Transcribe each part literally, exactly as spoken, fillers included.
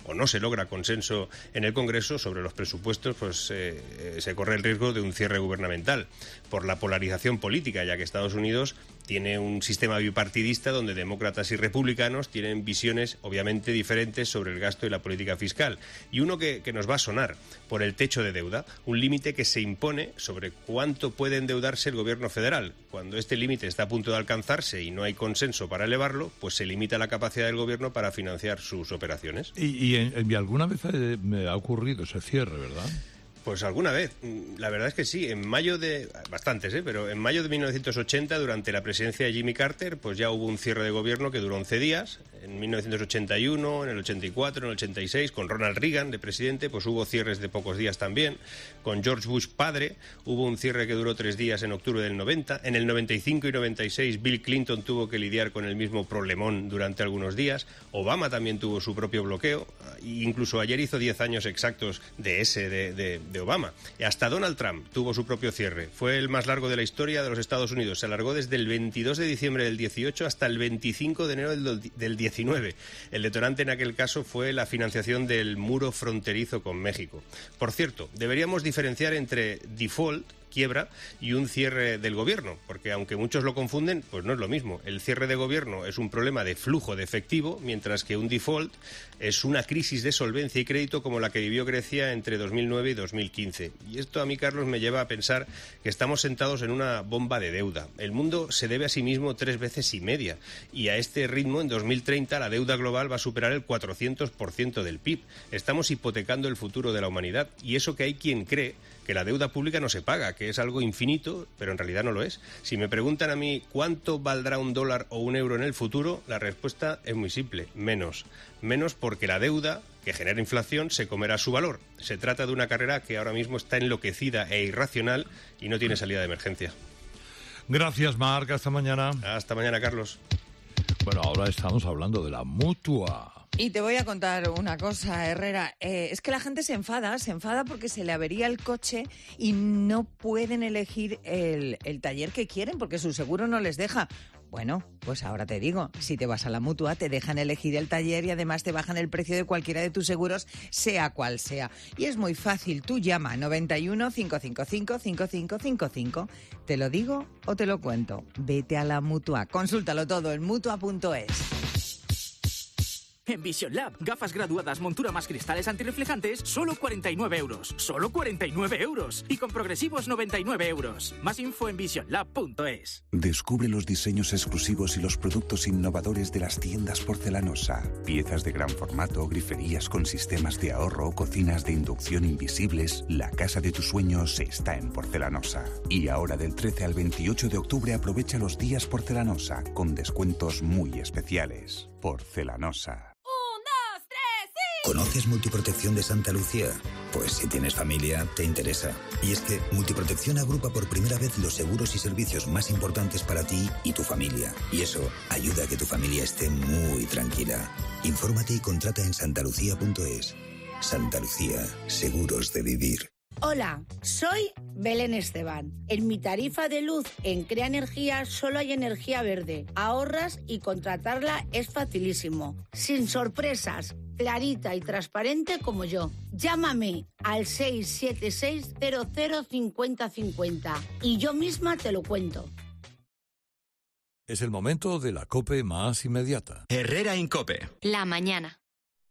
o no se logra consenso en el Congreso sobre los presupuestos, pues eh, se corre el riesgo de un cierre gubernamental por la polarización política, ya que Estados Unidos tiene un sistema bipartidista donde demócratas y republicanos tienen visiones obviamente diferentes sobre el gasto y la política fiscal. Y uno que, que nos va a sonar por el techo de deuda, un límite que se impone sobre cuánto puede endeudarse el gobierno federal. Cuando este límite está a punto de alcanzarse y no hay consenso para elevarlo, pues se limita la capacidad del gobierno para financiar sus operaciones. Y, y, en, y alguna vez eh, me ha ocurrido ese cierre, ¿verdad? Pues alguna vez. La verdad es que sí. En mayo de... Bastantes, ¿eh? Pero en mayo de mil novecientos ochenta, durante la presidencia de Jimmy Carter, pues ya hubo un cierre de gobierno que duró once días. En mil novecientos ochenta y uno, en el ochenta y cuatro, en el ochenta y seis, con Ronald Reagan de presidente, pues hubo cierres de pocos días también. Con George Bush padre hubo un cierre que duró tres días en octubre del noventa. En el noventa y cinco y noventa y seis, Bill Clinton tuvo que lidiar con el mismo problemón durante algunos días. Obama también tuvo su propio bloqueo. E incluso ayer hizo diez años exactos de ese, de, de, de Obama. Y hasta Donald Trump tuvo su propio cierre. Fue el más largo de la historia de los Estados Unidos. Se alargó desde el veintidós de diciembre del dieciocho hasta el veinticinco de enero del, del diecinueve. El detonante en aquel caso fue la financiación del muro fronterizo con México. Por cierto, deberíamos diferenciar entre default, quiebra, y un cierre del gobierno, porque aunque muchos lo confunden, pues no es lo mismo. El cierre de gobierno es un problema de flujo de efectivo, mientras que un default es una crisis de solvencia y crédito como la que vivió Grecia entre dos mil nueve y dos mil quince. Y esto a mí, Carlos, me lleva a pensar que estamos sentados en una bomba de deuda. El mundo se debe a sí mismo tres veces y media, y a este ritmo en dos mil treinta la deuda global va a superar el cuatrocientos por ciento del P I B. Estamos hipotecando el futuro de la humanidad, y eso que hay quien cree que la deuda pública no se paga, que es algo infinito, pero en realidad no lo es. Si me preguntan a mí cuánto valdrá un dólar o un euro en el futuro, la respuesta es muy simple: menos. Menos porque la deuda, que genera inflación, se comerá su valor. Se trata de una carrera que ahora mismo está enloquecida e irracional y no tiene salida de emergencia. Gracias, Marc. Hasta mañana. Hasta mañana, Carlos. Bueno, ahora estamos hablando de la Mutua. Y te voy a contar una cosa, Herrera. Eh, es que la gente se enfada, se enfada porque se le avería el coche y no pueden elegir el, el taller que quieren porque su seguro no les deja. Bueno, pues ahora te digo, si te vas a la Mutua te dejan elegir el taller y además te bajan el precio de cualquiera de tus seguros, sea cual sea. Y es muy fácil, tú llama noventa y uno, cinco cinco cinco, cinco cinco cinco cinco. ¿Te lo digo o te lo cuento? Vete a la Mutua, consúltalo todo en mutua punto es. En Vision Lab, gafas graduadas, montura más cristales antirreflejantes, solo cuarenta y nueve euros. Solo cuarenta y nueve euros. Y con progresivos noventa y nueve euros. Más info en vision lab punto es. Descubre los diseños exclusivos y los productos innovadores de las tiendas Porcelanosa. Piezas de gran formato, griferías con sistemas de ahorro, cocinas de inducción invisibles. La casa de tus sueños está en Porcelanosa. Y ahora del trece al veintiocho de octubre aprovecha los días Porcelanosa con descuentos muy especiales. Porcelanosa. ¿Conoces Multiprotección de Santa Lucía? Pues si tienes familia, te interesa. Y es que Multiprotección agrupa por primera vez los seguros y servicios más importantes para ti y tu familia. Y eso ayuda a que tu familia esté muy tranquila. Infórmate y contrata en santalucía punto es. Santa Lucía, seguros de vivir. Hola, soy Belén Esteban. En mi tarifa de luz en Crea Energía solo hay energía verde. Ahorras y contratarla es facilísimo. Sin sorpresas, clarita y transparente como yo. Llámame al seis siete seis, cero cero cinco cero cinco cero y yo misma te lo cuento. Es el momento de la COPE más inmediata. Herrera Incope. La mañana.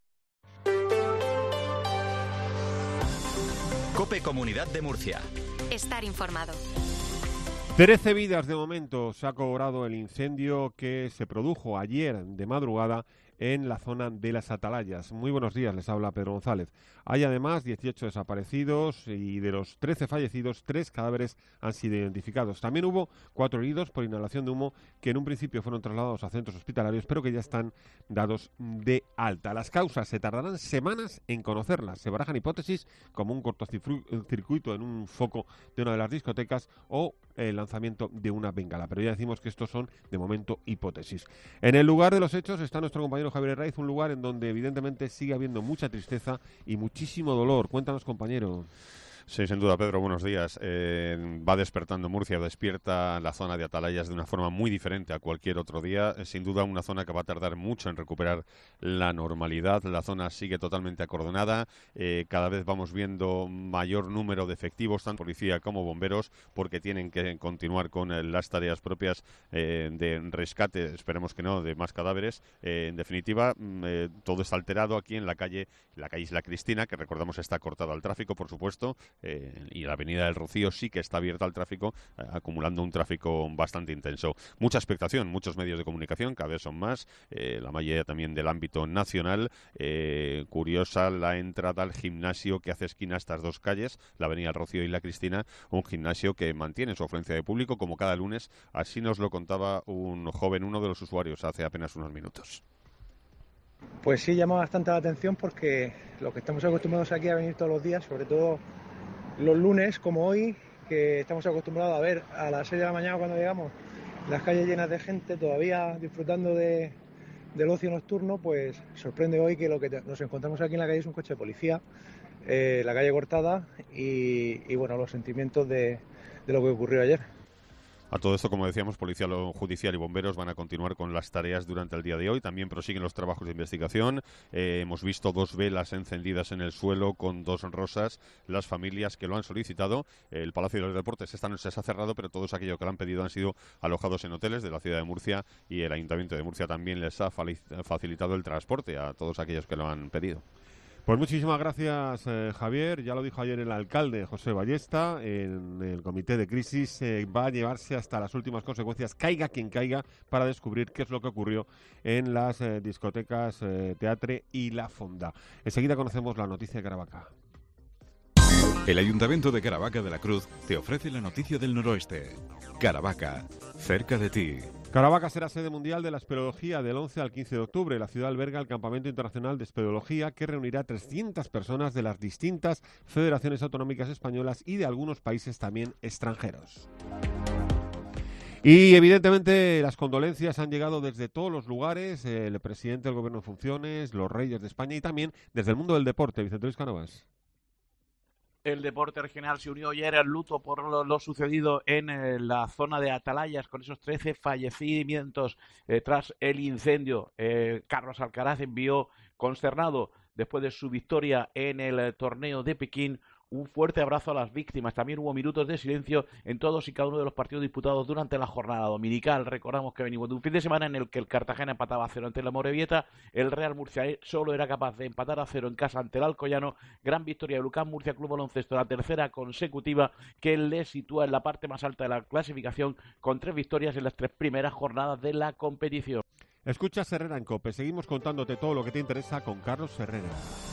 COPE Comunidad de Murcia. Estar informado. Trece vidas de momento se ha cobrado el incendio que se produjo ayer de madrugada en la zona de las Atalayas. Muy buenos días, les habla Pedro González. Hay además dieciocho desaparecidos y de los trece fallecidos, tres cadáveres han sido identificados. También hubo cuatro heridos por inhalación de humo que en un principio fueron trasladados a centros hospitalarios, pero que ya están dados de alta. Las causas se tardarán semanas en conocerlas. Se barajan hipótesis como un cortocircuito en un foco de una de las discotecas o el lanzamiento de una bengala. Pero ya decimos que estos son, de momento, hipótesis. En el lugar de los hechos está nuestro compañero Javier Herraiz, un lugar en donde evidentemente sigue habiendo mucha tristeza y muchísimo dolor. Cuéntanos, compañero. Sí, sin duda, Pedro, buenos días. Eh, va despertando Murcia, despierta la zona de Atalayas de una forma muy diferente a cualquier otro día. Eh, sin duda, una zona que va a tardar mucho en recuperar la normalidad. La zona sigue totalmente acordonada. Eh, cada vez vamos viendo mayor número de efectivos, tanto policía como bomberos, porque tienen que continuar con eh, las tareas propias eh, de rescate, esperemos que no, de más cadáveres. Eh, en definitiva, eh, todo está alterado aquí en la calle, la calle Isla Cristina, que recordamos está cortada al tráfico, por supuesto. Eh, y la avenida del Rocío sí que está abierta al tráfico, eh, acumulando un tráfico bastante intenso. Mucha expectación, muchos medios de comunicación, cada vez son más, eh, la mayoría también del ámbito nacional. Eh, curiosa la entrada al gimnasio que hace esquina a estas dos calles, la avenida del Rocío y la Cristina, un gimnasio que mantiene su afluencia de público como cada lunes, así nos lo contaba un joven, uno de los usuarios, hace apenas unos minutos. Pues sí, llama bastante la atención porque los que estamos acostumbrados aquí a venir todos los días, sobre todo los lunes como hoy, que estamos acostumbrados a ver a las seis de la mañana cuando llegamos las calles llenas de gente todavía disfrutando de, del ocio nocturno, pues sorprende hoy que lo que nos encontramos aquí en la calle es un coche de policía, eh, la calle cortada y, y bueno, los sentimientos de, de lo que ocurrió ayer. A todo esto, como decíamos, Policía Judicial y Bomberos van a continuar con las tareas durante el día de hoy. También prosiguen los trabajos de investigación. Eh, hemos visto dos velas encendidas en el suelo con dos rosas. Las familias que lo han solicitado. El Palacio de los Deportes esta noche se ha cerrado, pero todos aquellos que lo han pedido han sido alojados en hoteles de la ciudad de Murcia, y el Ayuntamiento de Murcia también les ha facilitado el transporte a todos aquellos que lo han pedido. Pues muchísimas gracias, eh, Javier. Ya lo dijo ayer el alcalde José Ballesta, en el comité de crisis eh, va a llevarse hasta las últimas consecuencias, caiga quien caiga, para descubrir qué es lo que ocurrió en las eh, discotecas eh, Teatre y La Fonda. Enseguida conocemos la noticia de Caravaca. El Ayuntamiento de Caravaca de la Cruz te ofrece la noticia del noroeste. Caravaca, cerca de ti. Caravaca será sede mundial de la espeleología del once al quince de octubre. La ciudad alberga el Campamento Internacional de Espeleología, que reunirá trescientas personas de las distintas federaciones autonómicas españolas y de algunos países también extranjeros. Y evidentemente las condolencias han llegado desde todos los lugares, el presidente del Gobierno en funciones, los reyes de España y también desde el mundo del deporte. Vicente Luis Cánovas. El deporte regional se unió ayer al luto por lo, lo sucedido en eh, la zona de Atalayas, con esos trece fallecimientos eh, tras el incendio. Eh, Carlos Alcaraz envió, consternado después de su victoria en el eh, torneo de Pekín, un fuerte abrazo a las víctimas. También hubo minutos de silencio en todos y cada uno de los partidos disputados durante la jornada dominical. Recordamos que venimos de un fin de semana en el que el Cartagena empataba a cero ante la Morevieta, el Real Murcia solo era capaz de empatar a cero en casa ante el Alcoyano. Gran victoria de Lucán Murcia Club Baloncesto, la tercera consecutiva que le sitúa en la parte más alta de la clasificación, con tres victorias en las tres primeras jornadas de la competición. Escucha Herrera en COPE. Seguimos contándote todo lo que te interesa con Carlos Herrera.